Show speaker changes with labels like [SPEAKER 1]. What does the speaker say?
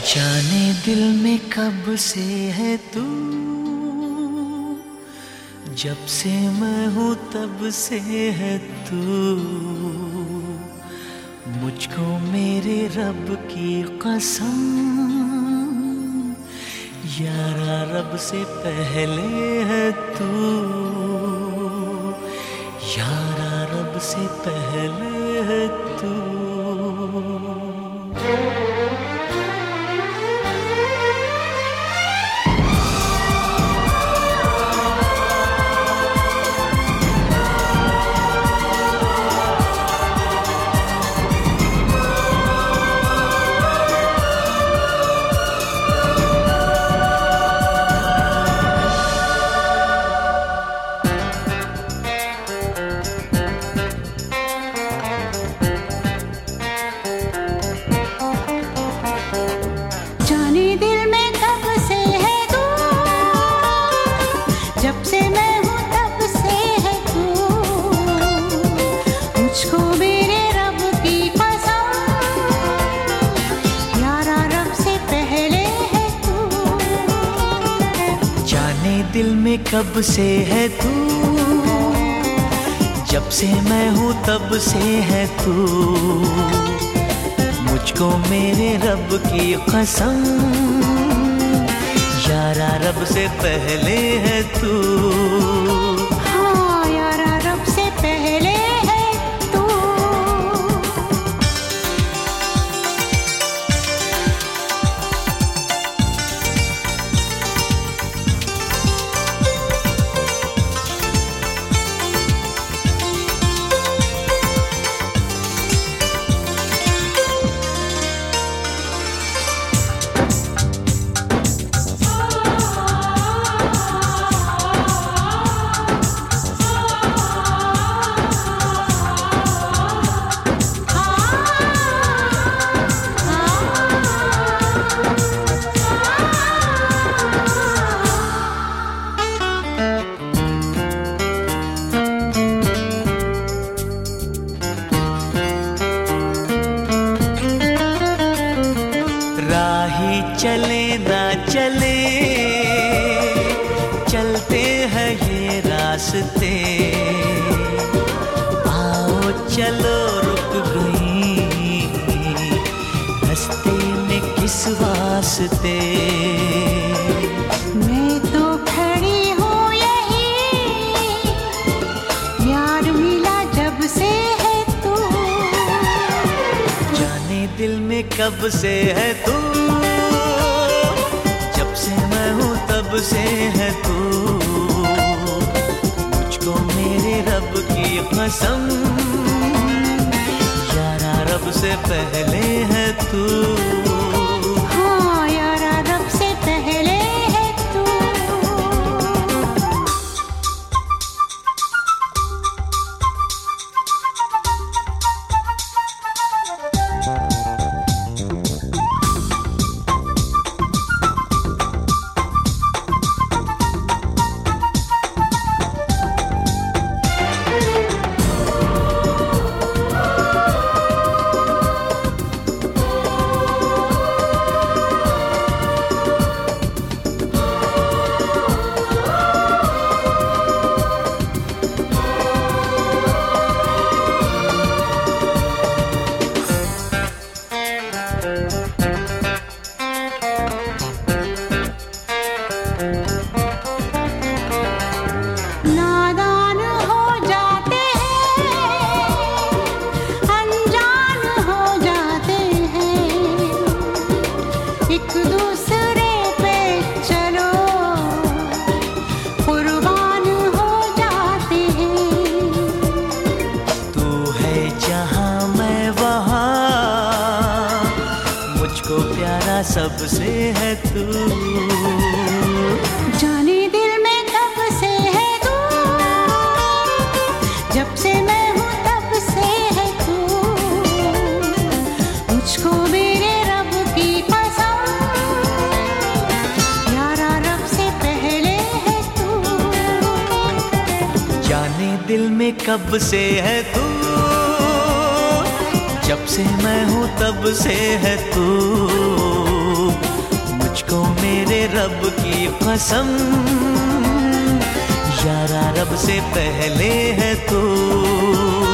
[SPEAKER 1] जाने दिल में कब से है तू, जब से मैं हूँ तब से है तू। मुझको मेरे रब की कसम, यारा रब से पहले है तू, यारा रब से पहले है तू।
[SPEAKER 2] जब से मैं हूँ तब से है तू, मुझको मेरे रब की कसम, यारा रब से पहले है तू।
[SPEAKER 1] जाने दिल में कब से है तू, जब से मैं हूँ तब से है तू। मुझको मेरे रब की कसम, यारा रब से पहले है तू।
[SPEAKER 2] हाँ यारा रब से पहले है तू।
[SPEAKER 1] राही चले ना चले, चलते हैं ये रास्ते। आओ चलो रुक गई रास्ते में किस वास्ते।
[SPEAKER 2] मैं तो खड़ी हूँ यही, यार मिला जब से है तू।
[SPEAKER 1] जाने दिल में कब से है तू, जब से मैं हूँ तब से है तू। मुझको मेरे रब की कसम, यारा रब से पहले है तू।
[SPEAKER 2] हाँ यारा रब से पहले है तू। नादान हो जाते हैं, अनजान हो जाते हैं, एक दूसरे पे चलो कुर्बान हो जाते हैं।
[SPEAKER 1] तू है जहाँ मैं वहाँ, मुझको प्यारा सबसे है तू।
[SPEAKER 2] जाने दिल में कब से है तू, जब से मैं हूँ तब से है तू। मुझको मेरे रब की कसम, यारा रब से पहले है तू।
[SPEAKER 1] जाने दिल में कब से है तू, जब से मैं हूँ तब से है तू। रब की कसम, यारा रब से पहले है तू।